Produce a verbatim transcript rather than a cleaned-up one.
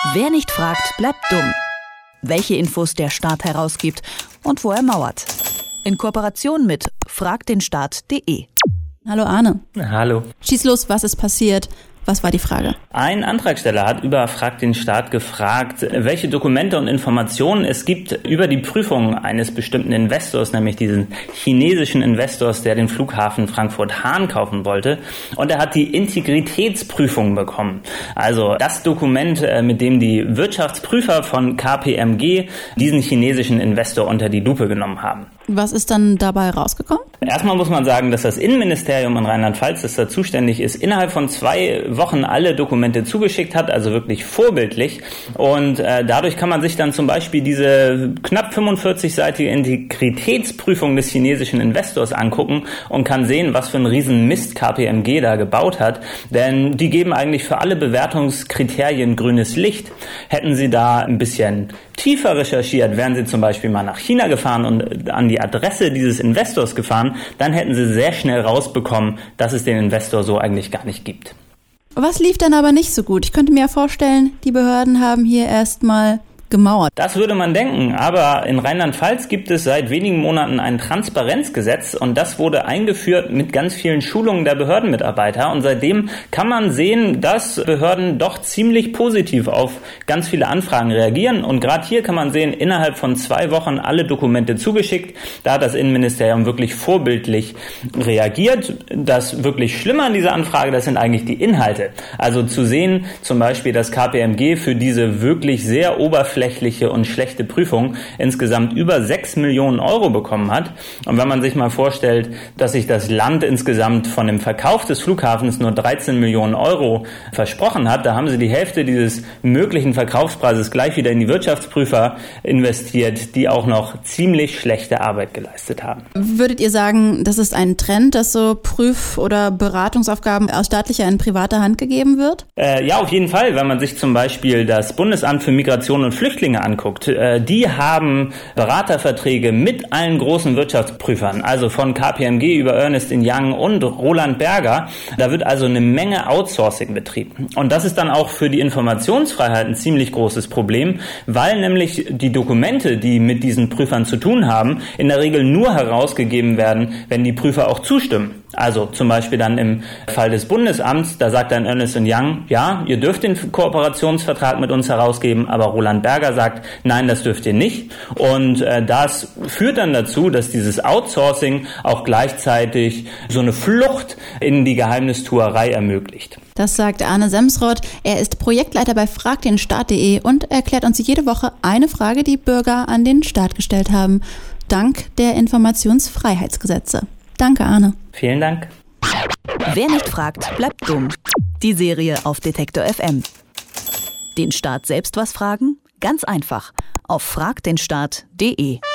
Wer nicht fragt, bleibt dumm. Welche Infos der Staat herausgibt und wo er mauert. In Kooperation mit frag den staat punkt de. Hallo Arne. Hallo. Schieß los, was ist passiert? Was war die Frage? Ein Antragsteller hat über Frag den Staat gefragt, welche Dokumente und Informationen es gibt über die Prüfung eines bestimmten Investors, nämlich diesen chinesischen Investors, der den Flughafen Frankfurt-Hahn kaufen wollte. Und er hat die Integritätsprüfung bekommen. Also das Dokument, mit dem die Wirtschaftsprüfer von K P M G diesen chinesischen Investor unter die Lupe genommen haben. Was ist dann dabei rausgekommen? Erstmal muss man sagen, dass das Innenministerium in Rheinland-Pfalz, das da zuständig ist, innerhalb von zwei Wochen alle Dokumente zugeschickt hat, also wirklich vorbildlich. Und äh, dadurch kann man sich dann zum Beispiel diese knapp fünfundvierzig-seitige Integritätsprüfung des chinesischen Investors angucken und kann sehen, was für einen riesen Mist K P M G da gebaut hat. Denn die geben eigentlich für alle Bewertungskriterien grünes Licht. Hätten sie da ein bisschen tiefer recherchiert, wären sie zum Beispiel mal nach China gefahren und an die Adresse dieses Investors gefahren, dann hätten sie sehr schnell rausbekommen, dass es den Investor so eigentlich gar nicht gibt. Was lief dann aber nicht so gut? Ich könnte mir ja vorstellen, die Behörden haben hier erstmal gemauert. Das würde man denken, aber in Rheinland-Pfalz gibt es seit wenigen Monaten ein Transparenzgesetz und das wurde eingeführt mit ganz vielen Schulungen der Behördenmitarbeiter und seitdem kann man sehen, dass Behörden doch ziemlich positiv auf ganz viele Anfragen reagieren und gerade hier kann man sehen, innerhalb von zwei Wochen alle Dokumente zugeschickt. Da hat das Innenministerium wirklich vorbildlich reagiert. Das wirklich Schlimme an dieser Anfrage, das sind eigentlich die Inhalte. Also zu sehen, zum Beispiel, dass K P M G für diese wirklich sehr oberflächliche und schlechte Prüfung insgesamt über sechs Millionen Euro bekommen hat. Und wenn man sich mal vorstellt, dass sich das Land insgesamt von dem Verkauf des Flughafens nur dreizehn Millionen Euro versprochen hat, da haben sie die Hälfte dieses möglichen Verkaufspreises gleich wieder in die Wirtschaftsprüfer investiert, die auch noch ziemlich schlechte Arbeit geleistet haben. Würdet ihr sagen, das ist ein Trend, dass so Prüf- oder Beratungsaufgaben aus staatlicher in privater Hand gegeben wird? Äh, ja, auf jeden Fall. Wenn man sich zum Beispiel das Bundesamt für Migration und Flüchtlinge anguckt, äh, die haben Beraterverträge mit allen großen Wirtschaftsprüfern, also von K P M G über Ernst and Young und Roland Berger. Da wird also eine Menge Outsourcing betrieben. Und das ist dann auch für die Informationsfreiheit ein ziemlich großes Problem, weil nämlich die Dokumente, die mit diesen Prüfern zu tun haben, in der Regel nur herausgegeben werden, wenn die Prüfer auch zustimmen. Also zum Beispiel dann im Fall des Bundesamts, da sagt dann Ernst and Young, ja, ihr dürft den Kooperationsvertrag mit uns herausgeben, aber Roland Berger sagt, nein, das dürft ihr nicht. Und äh, das führt dann dazu, dass dieses Outsourcing auch gleichzeitig so eine Flucht in die Geheimnistuerei ermöglicht. Das sagt Arne Semsrott. Er ist Projektleiter bei frag den staat punkt de und erklärt uns jede Woche eine Frage, die Bürger an den Staat gestellt haben, dank der Informationsfreiheitsgesetze. Danke, Arne. Vielen Dank. Wer nicht fragt, bleibt dumm. Die Serie auf Detektor F M. Den Staat selbst was fragen? Ganz einfach. Auf frag den staat punkt de.